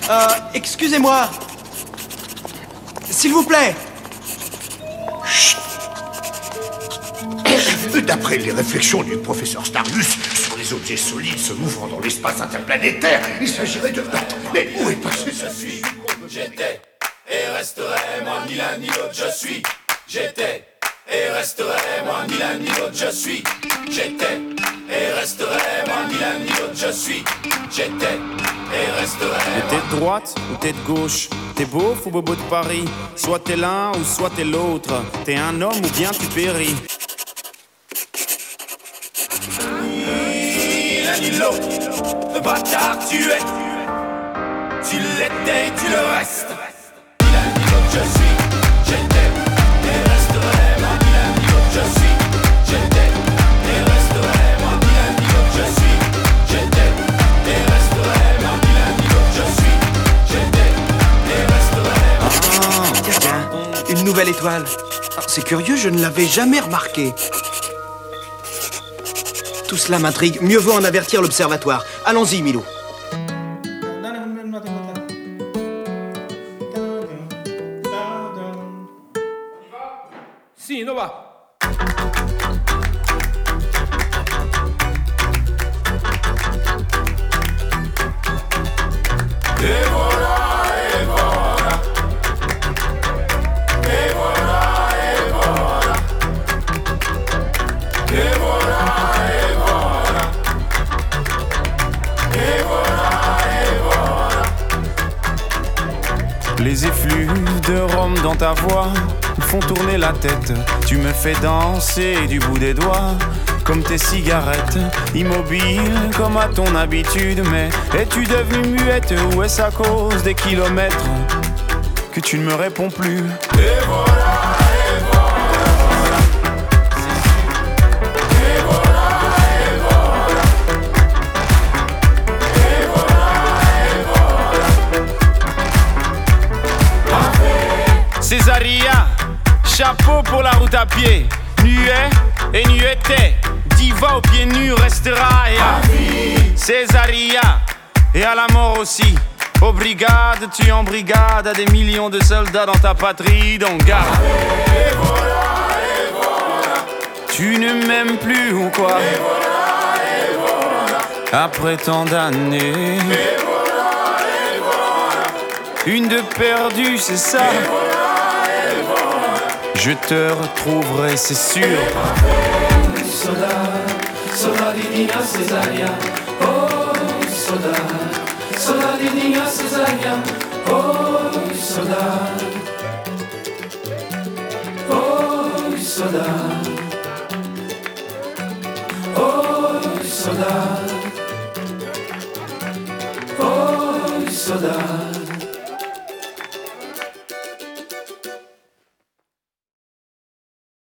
Excusez-moi. S'il vous plaît. D'après les réflexions du professeur Starius sur les objets solides se mouvant dans l'espace interplanétaire, il s'agirait de... Mais où est passé sa fille? J'étais et resterai, moi ni l'un ni l'autre je suis. J'étais et resterai, moi ni l'un ni l'autre je suis. J'étais et resterai, moi ni l'un ni l'autre je suis. J'étais et resterai. T'es de droite ou t'es de gauche? T'es beauf ou bobo de Paris? Soit t'es l'un ou soit t'es l'autre. T'es un homme ou bien tu péris. Ni l'un ni l'autre, le bâtard tu es. Tu l'étais et tu le restes. Ni l'un ni l'autre je suis. J'étais et resterai, moi ni l'un ni l'autre je suis. J'étais et resterai, moi ni l'un ni l'autre je suis. J'étais et resterai, moi ni l'un ni l'autre je suis. J'étais et resterai. Tiens, une nouvelle étoile. C'est curieux, je ne l'avais jamais remarqué. Tout cela m'intrigue. Mieux vaut en avertir l'observatoire. Allons-y, Milou. Sì, dove va? Et voilà, et voilà. Et voilà, et voilà. Et voilà, et voilà. Et voilà, et voilà. Les effluves de rhum dans ta voix me font tourner la tête. Tu me fais danser du bout des doigts, comme tes cigarettes, immobile comme à ton habitude. Mais es-tu devenue muette ou est-ce à cause des kilomètres que tu ne me réponds plus? Et voilà, et voilà. Et voilà, et voilà. Et voilà, et voilà. Césaria, chapeau pour la route à pied. Nuet et nueté, diva aux pieds nus restera. Et à Césaria, et à la mort aussi. Aux brigades, tu en brigade à des millions de soldats dans ta patrie, donc garde. Et voilà, et voilà. Tu ne m'aimes plus ou quoi? Et voilà, et voilà. Après tant d'années, Et voilà, et voilà. une de perdue, c'est ça. Et voilà, et voilà. Je te retrouverai, c'est sûr. Soldadinha Cesaria, oh soldadinha Cesaria, oh soldad, oh soldad, oh soldad, oh soldad.